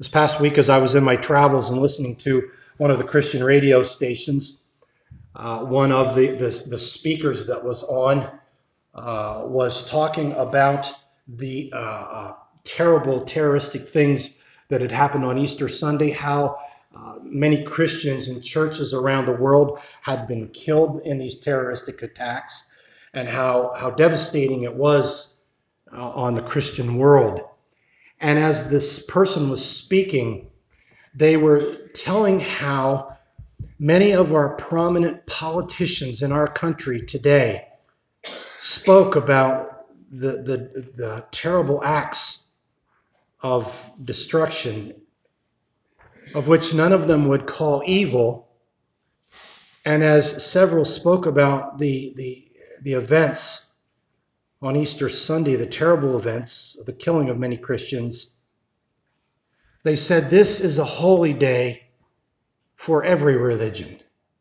This past week, as I was in my travels and listening to one of the Christian radio stations, one of the speakers that was on was talking about the terrible terroristic things that had happened on Easter Sunday, how many Christians and churches around the world had been killed in these terroristic attacks, and how devastating it was on the Christian world. And as this person was speaking, they were telling how many of our prominent politicians in our country today spoke about the terrible acts of destruction, of which none of them would call evil. And as several spoke about the events on Easter Sunday, the terrible events of the killing of many Christians, they said this is a holy day for every religion.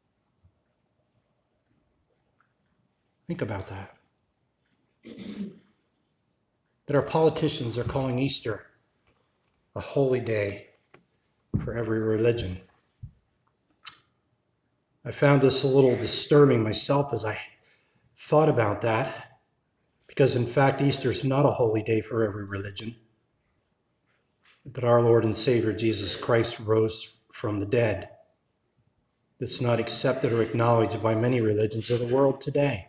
Think about that. That our politicians are calling Easter a holy day for every religion. I found this a little disturbing myself as I thought about that, because in fact Easter is not a holy day for every religion, but our Lord and Savior Jesus Christ rose from the dead. It's not accepted or acknowledged by many religions of the world today.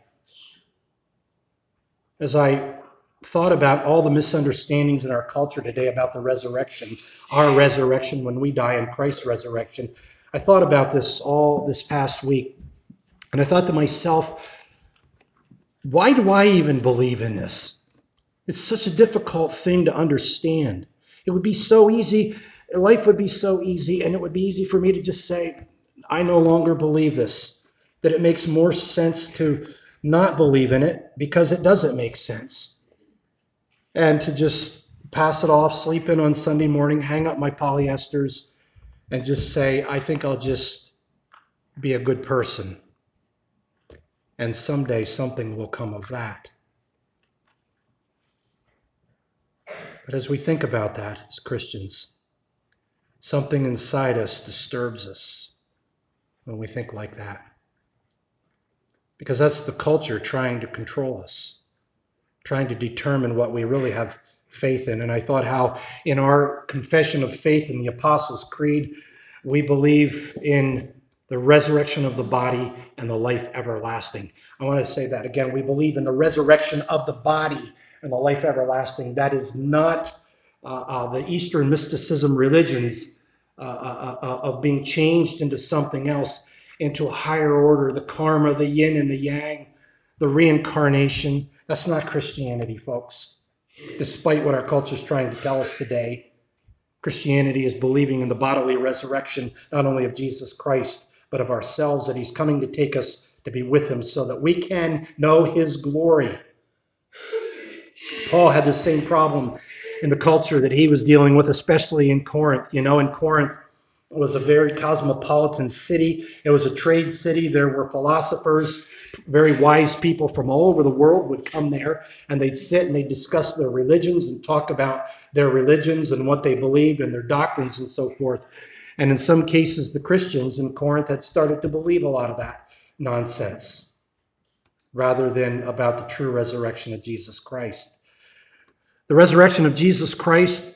As I thought about all the misunderstandings in our culture today about the resurrection, our resurrection when we die and Christ's resurrection, I thought about this all this past week. And I thought to myself, why do I even believe in this? It's such a difficult thing to understand. It would be so easy, life would be so easy, and it would be easy for me to just say, I no longer believe this. That it makes more sense to not believe in it because it doesn't make sense. And to just pass it off, sleep in on Sunday morning, hang up my polyesters, and just say, I think I'll just be a good person. And someday something will come of that. But as we think about that as Christians, something inside us disturbs us when we think like that. Because that's the culture trying to control us, trying to determine what we really have faith in. And I thought how in our confession of faith in the Apostles' Creed, we believe in the resurrection of the body and the life everlasting. I want to say that again. We believe in the resurrection of the body and the life everlasting. That is not the Eastern mysticism religions of being changed into something else, into a higher order, the karma, the yin and the yang, the reincarnation. That's not Christianity, folks. Despite what our culture is trying to tell us today, Christianity is believing in the bodily resurrection, not only of Jesus Christ, but of ourselves, that he's coming to take us to be with him so that we can know his glory. Paul had the same problem in the culture that he was dealing with, especially in Corinth. You know, in Corinth, it was a very cosmopolitan city. It was a trade city. There were philosophers, very wise people from all over the world would come there, and they'd sit and they'd discuss their religions and talk about their religions and what they believed and their doctrines and so forth. And in some cases, the Christians in Corinth had started to believe a lot of that nonsense rather than about the true resurrection of Jesus Christ. The resurrection of Jesus Christ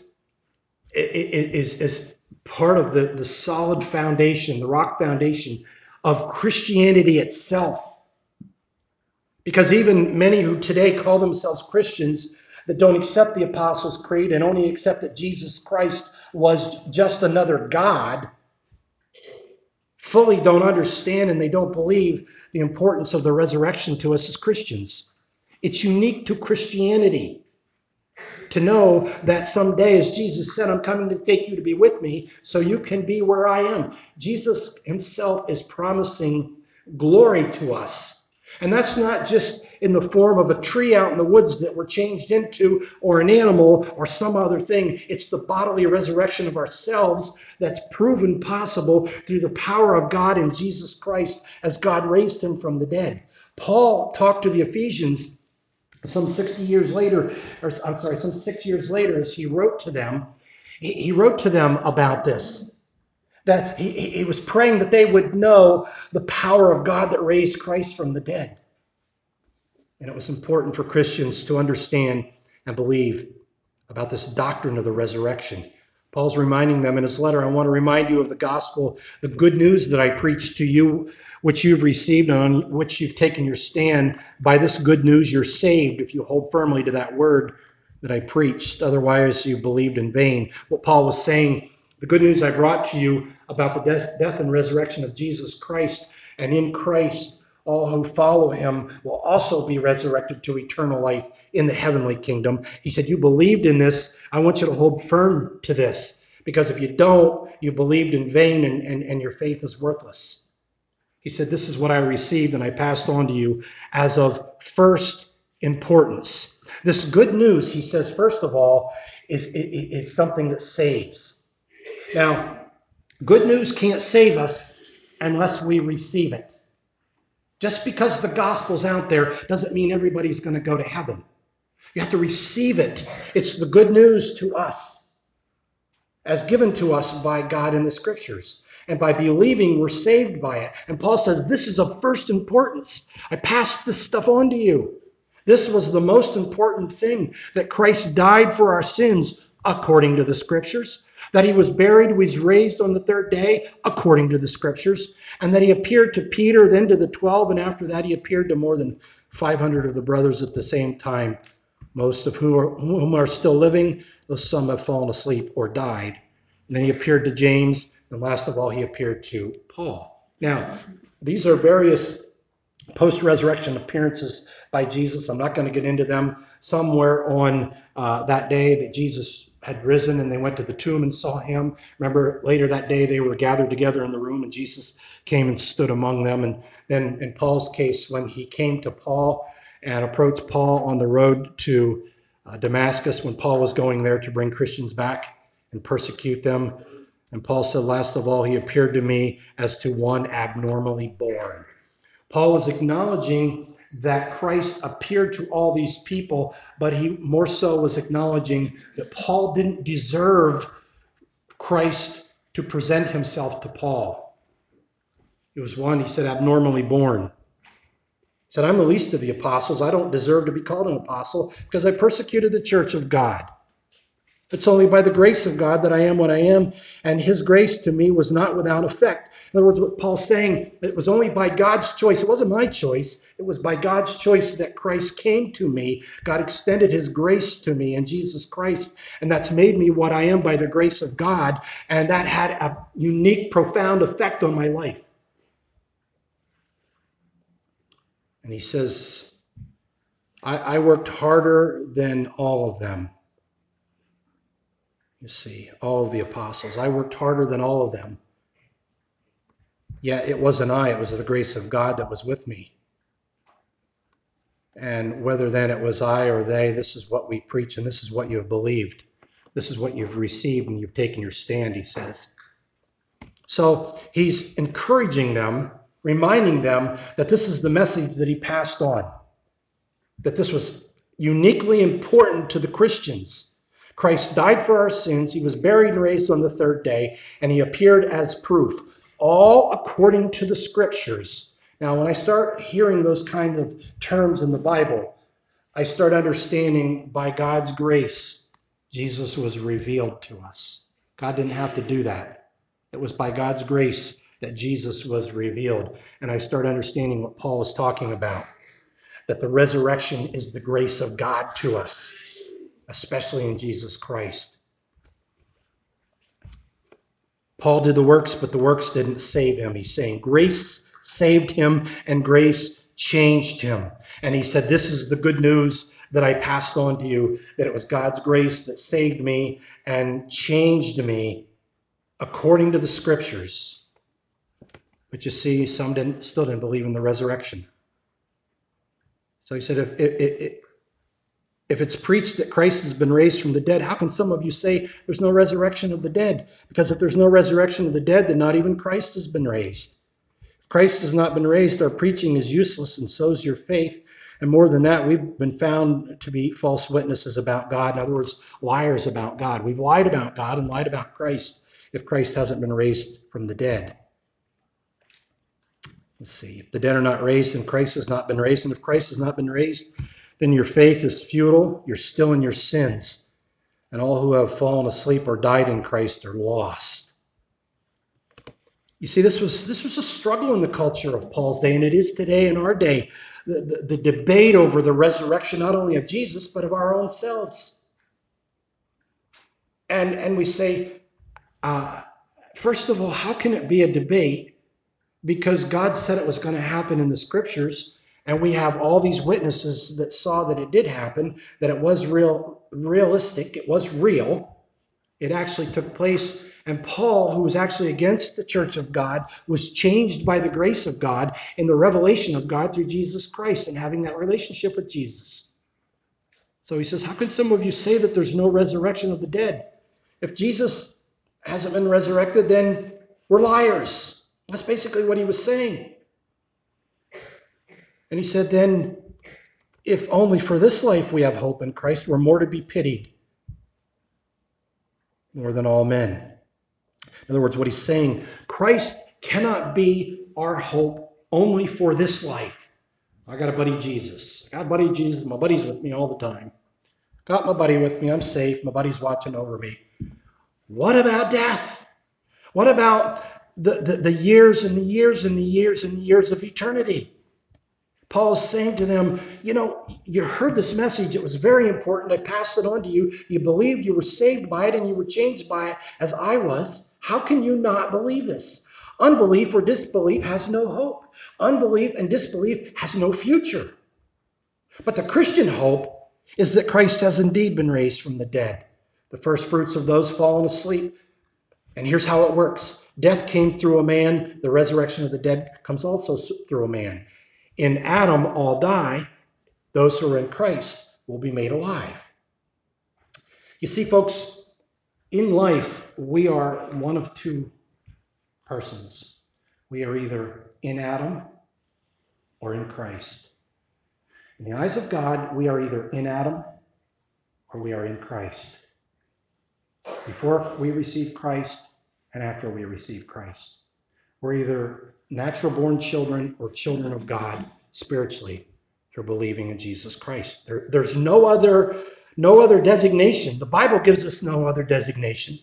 is part of the solid foundation, the rock foundation of Christianity itself. Because even many who today call themselves Christians that don't accept the Apostles' Creed and only accept that Jesus Christ was just another God, fully don't understand and they don't believe the importance of the resurrection to us as Christians. It's unique to Christianity to know that someday, as Jesus said, I'm coming to take you to be with me so you can be where I am. Jesus himself is promising glory to us. And that's not just in the form of a tree out in the woods that we're changed into, or an animal, or some other thing. It's the bodily resurrection of ourselves that's proven possible through the power of God in Jesus Christ as God raised him from the dead. Paul talked to the Ephesians some 6 years later, as he wrote to them, He wrote to them about this, that he was praying that they would know the power of God that raised Christ from the dead. And it was important for Christians to understand and believe about this doctrine of the resurrection. Paul's reminding them in his letter, I want to remind you of the gospel, the good news that I preached to you, which you've received and on which you've taken your stand. By this good news, you're saved if you hold firmly to that word that I preached. Otherwise, you believed in vain. What Paul was saying, the good news I brought to you about the death and resurrection of Jesus Christ, and in Christ, all who follow him will also be resurrected to eternal life in the heavenly kingdom. He said, you believed in this. I want you to hold firm to this, because if you don't, you believed in vain and your faith is worthless. He said, this is what I received and I passed on to you as of first importance. This good news, he says, first of all, is something that saves. Now, good news can't save us unless we receive it. Just because the gospel's out there doesn't mean everybody's going to go to heaven. You have to receive it. It's the good news to us, as given to us by God in the scriptures. And by believing, we're saved by it. And Paul says, this is of first importance. I passed this stuff on to you. This was the most important thing, that Christ died for our sins according to the scriptures, that he was buried, was raised on the third day according to the scriptures, and that he appeared to Peter, then to the 12, and after that he appeared to more than 500 of the brothers at the same time, most of whom are still living, though some have fallen asleep or died. And then he appeared to James, and last of all, he appeared to Paul. Now, these are various post-resurrection appearances by Jesus. I'm not going to get into them. Some were on that day that Jesus had risen and they went to the tomb and saw him. Remember, later that day they were gathered together in the room and Jesus came and stood among them. And then in Paul's case, when he came to Paul and approached Paul on the road to Damascus, when Paul was going there to bring Christians back and persecute them. And Paul said, last of all, he appeared to me as to one abnormally born. Paul was acknowledging that Christ appeared to all these people, but he more so was acknowledging that Paul didn't deserve Christ to present himself to Paul. He was one, he said, abnormally born. He said, I'm the least of the apostles. I don't deserve to be called an apostle because I persecuted the church of God. It's only by the grace of God that I am what I am, and his grace to me was not without effect. In other words, what Paul's saying, it was only by God's choice. It wasn't my choice. It was by God's choice that Christ came to me. God extended his grace to me in Jesus Christ, and that's made me what I am by the grace of God, and that had a unique, profound effect on my life. And he says, I worked harder than all of them. You see, all of the apostles. I worked harder than all of them. Yet it wasn't I, it was the grace of God that was with me. And whether then it was I or they, this is what we preach and this is what you have believed. This is what you've received and you've taken your stand, he says. So he's encouraging them, reminding them that this is the message that he passed on, that this was uniquely important to the Christians. Christ died for our sins. He was buried and raised on the third day, and he appeared as proof, all according to the scriptures. Now, when I start hearing those kind of terms in the Bible, I start understanding by God's grace, Jesus was revealed to us. God didn't have to do that. It was by God's grace that Jesus was revealed. And I start understanding what Paul is talking about, that the resurrection is the grace of God to us, especially in Jesus Christ. Paul did the works, but the works didn't save him. He's saying grace saved him and grace changed him. And he said, this is the good news that I passed on to you, that it was God's grace that saved me and changed me according to the scriptures. But you see, some still didn't believe in the resurrection. So he said, if it's preached that Christ has been raised from the dead, how can some of you say there's no resurrection of the dead? Because if there's no resurrection of the dead, then not even Christ has been raised. If Christ has not been raised, our preaching is useless, and so is your faith. And more than that, we've been found to be false witnesses about God. In other words, liars about God. We've lied about God and lied about Christ if Christ hasn't been raised from the dead. Let's see. If the dead are not raised, and Christ has not been raised, and if Christ has not been raised, then your faith is futile. You're still in your sins. And all who have fallen asleep or died in Christ are lost. You see, this was a struggle in the culture of Paul's day, and it is today in our day. The debate over the resurrection, not only of Jesus, but of our own selves. And we say, first of all, how can it be a debate? Because God said it was going to happen in the scriptures, and we have all these witnesses that saw that it did happen, that it was realistic, it was real, it actually took place. And Paul, who was actually against the church of God, was changed by the grace of God in the revelation of God through Jesus Christ and having that relationship with Jesus. So he says, how can some of you say that there's no resurrection of the dead? If Jesus hasn't been resurrected, then we're liars. That's basically what he was saying. And he said, then, if only for this life we have hope in Christ, we're more to be pitied more than all men. In other words, what he's saying, Christ cannot be our hope only for this life. I got a buddy Jesus. I got a buddy Jesus. My buddy's with me all the time. Got my buddy with me. I'm safe. My buddy's watching over me. What about death? What about the years and the years and the years and the years of eternity? Paul is saying to them, you heard this message. It was very important. I passed it on to you. You believed, you were saved by it, and you were changed by it as I was. How can you not believe this? Unbelief or disbelief has no hope. Unbelief and disbelief has no future. But the Christian hope is that Christ has indeed been raised from the dead, the first fruits of those fallen asleep. And here's how it works. Death came through a man. The resurrection of the dead comes also through a man. In Adam, all die. Those who are in Christ will be made alive. You see, folks, in life, we are one of two persons. We are either in Adam or in Christ. In the eyes of God, we are either in Adam or we are in Christ. Before we receive Christ and after we receive Christ. We're either natural-born children or children of God spiritually through believing in Jesus Christ. There's no other designation. The Bible gives us no other designation.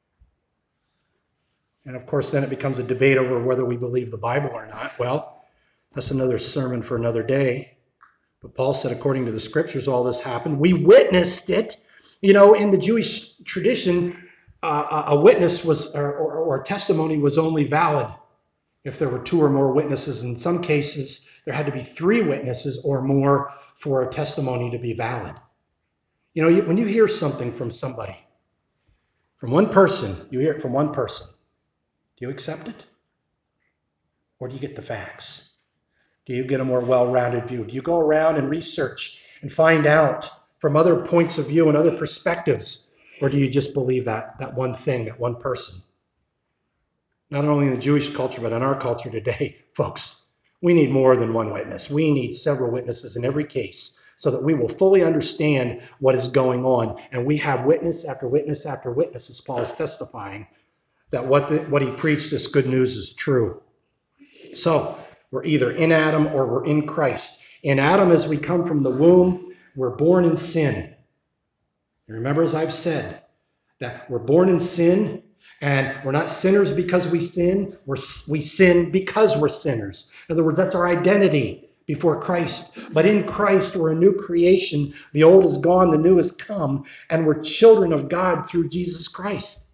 And of course, then it becomes a debate over whether we believe the Bible or not. Well, that's another sermon for another day. But Paul said, according to the scriptures, all this happened. We witnessed it. In the Jewish tradition, a witness was, or a testimony was only valid if there were two or more witnesses. In some cases, there had to be three witnesses or more for a testimony to be valid. When you hear something from somebody, from one person, you hear it from one person. Do you accept it? Or do you get the facts? Do you get a more well-rounded view? Do you go around and research and find out from other points of view and other perspectives? Or do you just believe that one thing, that one person? Not only in the Jewish culture, but in our culture today, folks, we need more than one witness. We need several witnesses in every case so that we will fully understand what is going on. And we have witness after witness after witness, as Paul is testifying, that what he preached, this good news, is true. So we're either in Adam or we're in Christ. In Adam, as we come from the womb, we're born in sin. And remember, as I've said, that we're born in sin, and we're not sinners because we sin. We sin because we're sinners. In other words, that's our identity before Christ. But in Christ, we're a new creation. The old is gone, the new has come, and we're children of God through Jesus Christ.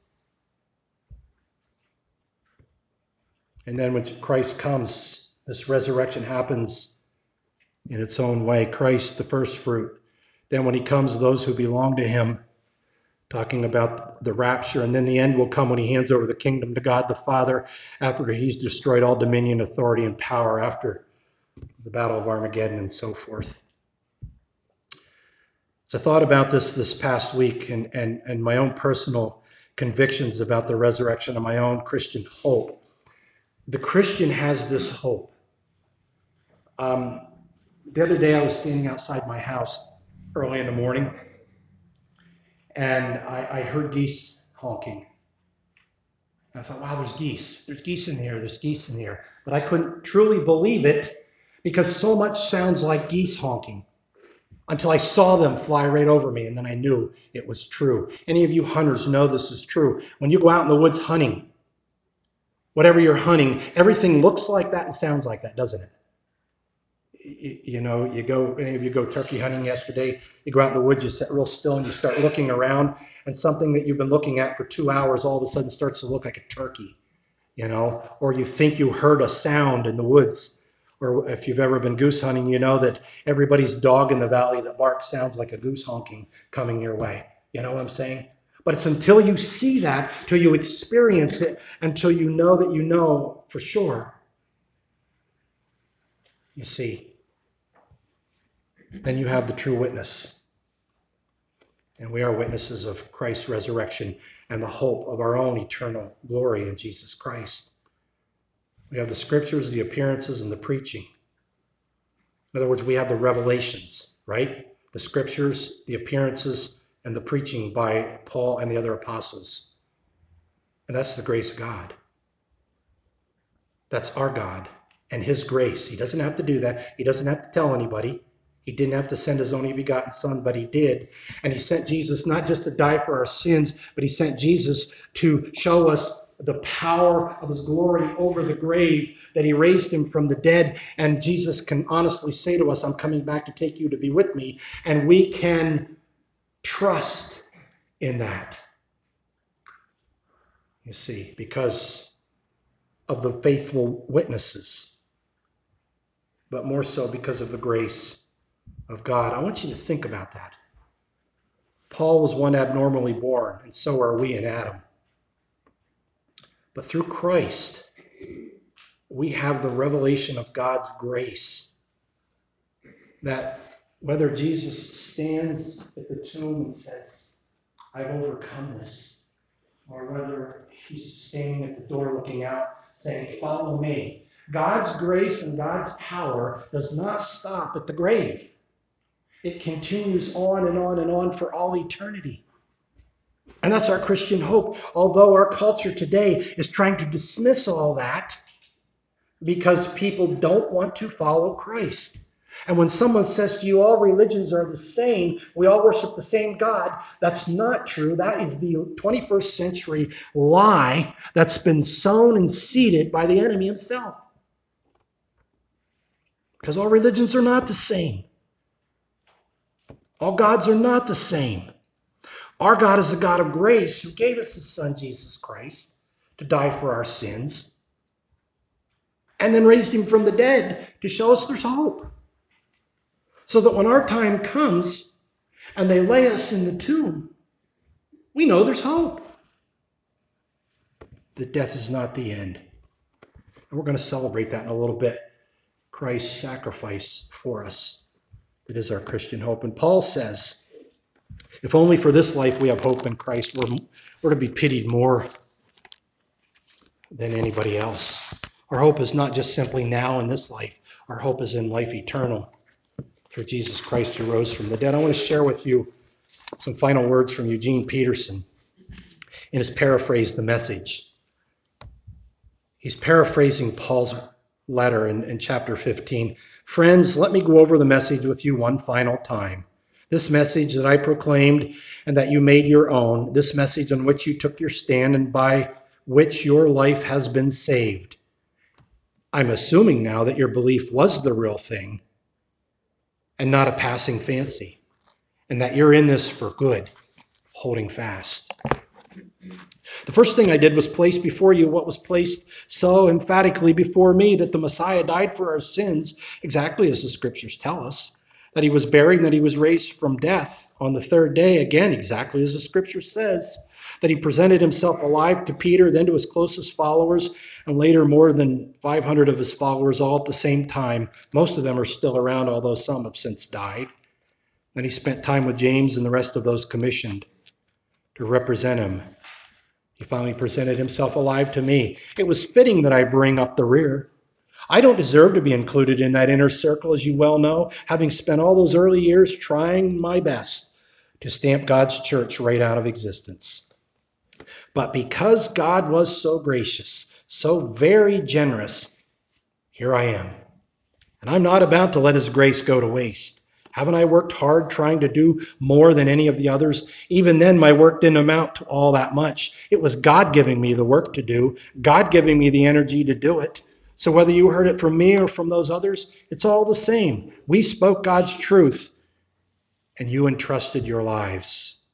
And then when Christ comes, this resurrection happens in its own way. Christ, the first fruit. Then when he comes, those who belong to him, talking about the rapture, and then the end will come when he hands over the kingdom to God the Father after he's destroyed all dominion, authority, and power after the battle of Armageddon and so forth. So I thought about this past week and my own personal convictions about the resurrection and my own Christian hope. The Christian has this hope. The other day I was standing outside my house early in the morning, and I heard geese honking. And I thought, wow, there's geese. There's geese in here. There's geese in here. But I couldn't truly believe it because so much sounds like geese honking until I saw them fly right over me, and then I knew it was true. Any of you hunters know this is true. When you go out in the woods hunting, whatever you're hunting, everything looks like that and sounds like that, doesn't it? You know, any of you go turkey hunting yesterday, you go out in the woods, you sit real still and you start looking around, and something that you've been looking at for 2 hours all of a sudden starts to look like a turkey, you know, or you think you heard a sound in the woods. Or if you've ever been goose hunting, you know that everybody's dog in the valley that barks sounds like a goose honking coming your way. You know what I'm saying? But it's until you see that, till you experience it, until you know that you know for sure. You see, then you have the true witness. And we are witnesses of Christ's resurrection and the hope of our own eternal glory in Jesus Christ. We have the scriptures, the appearances, and the preaching. In other words, we have the revelations, right? The scriptures, the appearances, and the preaching by Paul and the other apostles. And that's the grace of God. That's our God and his grace. He doesn't have to do that. He doesn't have to tell anybody. He didn't have to send his only begotten son, but he did. And he sent Jesus not just to die for our sins, but he sent Jesus to show us the power of his glory over the grave, that he raised him from the dead. And Jesus can honestly say to us, I'm coming back to take you to be with me. And we can trust in that. You see, because of the faithful witnesses, but more so because of the grace of God. I want you to think about that. Paul was one abnormally born, and so are we in Adam. But through Christ, we have the revelation of God's grace, that whether Jesus stands at the tomb and says, I've overcome this, or whether he's standing at the door looking out saying, follow me, God's grace and God's power does not stop at the grave. It continues on and on and on for all eternity. And that's our Christian hope. Although our culture today is trying to dismiss all that because people don't want to follow Christ. And when someone says to you, all religions are the same, we all worship the same God, that's not true. That is the 21st century lie that's been sown and seeded by the enemy himself. Because all religions are not the same. All gods are not the same. Our God is a God of grace who gave us his son, Jesus Christ, to die for our sins, and then raised him from the dead to show us there's hope. So that when our time comes and they lay us in the tomb, we know there's hope. That death is not the end. And we're going to celebrate that in a little bit. Christ's sacrifice for us. That is our Christian hope. And Paul says, if only for this life we have hope in Christ, we're to be pitied more than anybody else. Our hope is not just simply now in this life. Our hope is in life eternal through Jesus Christ who rose from the dead. I want to share with you some final words from Eugene Peterson in his paraphrase, The Message. He's paraphrasing Paul's letter in chapter 15. Friends, let me go over the message with you one final time. This message that I proclaimed and that you made your own, this message on which you took your stand and by which your life has been saved. I'm assuming now that your belief was the real thing and not a passing fancy, and that you're in this for good, holding fast. The first thing I did was place before you what was placed so emphatically before me, that the Messiah died for our sins, exactly as the scriptures tell us, that he was buried and that he was raised from death on the third day, again, exactly as the scripture says, that he presented himself alive to Peter, then to his closest followers, and later more than 500 of his followers all at the same time. Most of them are still around, although some have since died. Then he spent time with James and the rest of those commissioned to represent him. He finally presented himself alive to me. It was fitting that I bring up the rear. I don't deserve to be included in that inner circle, as you well know, having spent all those early years trying my best to stamp God's church right out of existence. But because God was so gracious, so very generous, here I am. And I'm not about to let his grace go to waste. Haven't I worked hard trying to do more than any of the others? Even then, my work didn't amount to all that much. It was God giving me the work to do, God giving me the energy to do it. So whether you heard it from me or from those others, it's all the same. We spoke God's truth, and you entrusted your lives.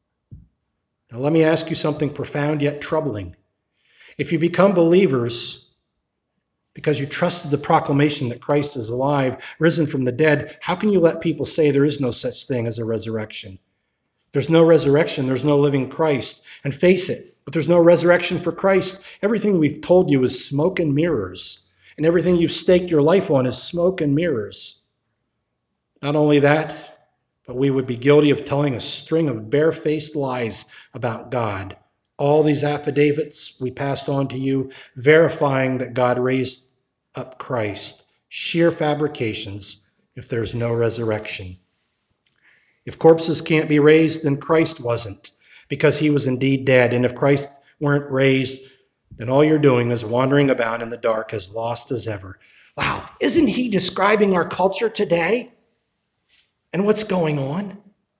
Now let me ask you something profound yet troubling. If you become believers because you trusted the proclamation that Christ is alive, risen from the dead, how can you let people say there is no such thing as a resurrection? There's no resurrection, there's no living Christ. And face it, if there's no resurrection for Christ, everything we've told you is smoke and mirrors. And everything you've staked your life on is smoke and mirrors. Not only that, but we would be guilty of telling a string of barefaced lies about God. All these affidavits we passed on to you, verifying that God raised up Christ. Sheer fabrications if there's no resurrection. If corpses can't be raised, then Christ wasn't, because he was indeed dead. And if Christ weren't raised, then all you're doing is wandering about in the dark as lost as ever. Wow, isn't he describing our culture today and what's going on?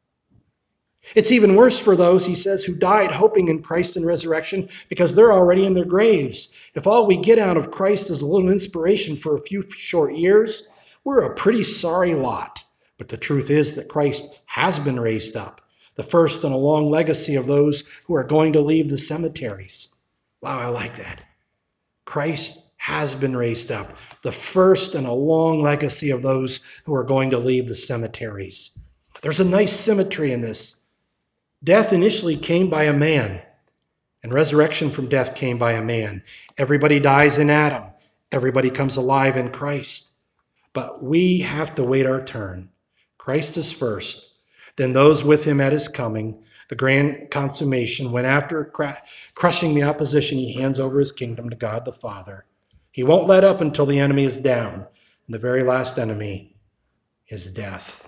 It's even worse for those, he says, who died hoping in Christ and resurrection because they're already in their graves. If all we get out of Christ is a little inspiration for a few short years, we're a pretty sorry lot. But the truth is that Christ has been raised up, the first in a long legacy of those who are going to leave the cemeteries. Wow, I like that. Christ has been raised up, the first in a long legacy of those who are going to leave the cemeteries. There's a nice symmetry in this. Death initially came by a man, and resurrection from death came by a man. Everybody dies in Adam. Everybody comes alive in Christ. But we have to wait our turn. Christ is first, then those with him at his coming, the grand consummation, when after crushing the opposition, he hands over his kingdom to God the Father. He won't let up until the enemy is down, and the very last enemy is death.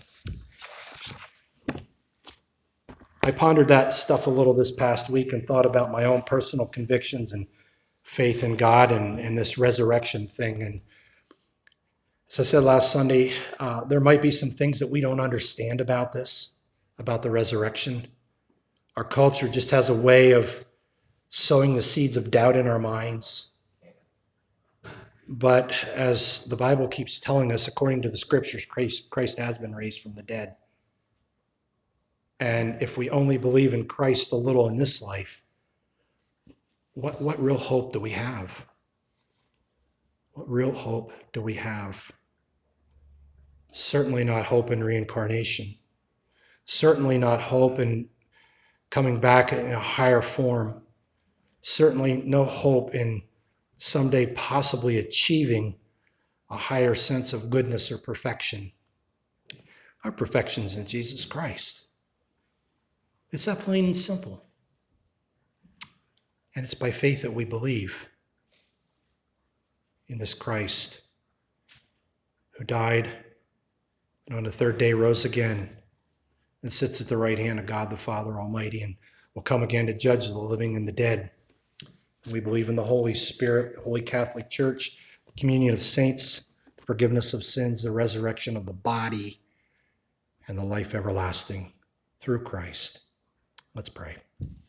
I pondered that stuff a little this past week and thought about my own personal convictions and faith in God and this resurrection thing. And as I said last Sunday, there might be some things that we don't understand about this, about the resurrection. Our culture just has a way of sowing the seeds of doubt in our minds. But as the Bible keeps telling us, according to the scriptures, Christ has been raised from the dead. And if we only believe in Christ a little in this life, what real hope do we have? What real hope do we have? Certainly not hope in reincarnation. Certainly not hope in coming back in a higher form. Certainly no hope in someday possibly achieving a higher sense of goodness or perfection. Our perfection is in Jesus Christ. It's that plain and simple. And it's by faith that we believe in this Christ who died and on the third day rose again and sits at the right hand of God the Father Almighty and will come again to judge the living and the dead. And we believe in the Holy Spirit, the Holy Catholic Church, the communion of saints, the forgiveness of sins, the resurrection of the body, and the life everlasting through Christ. Let's pray.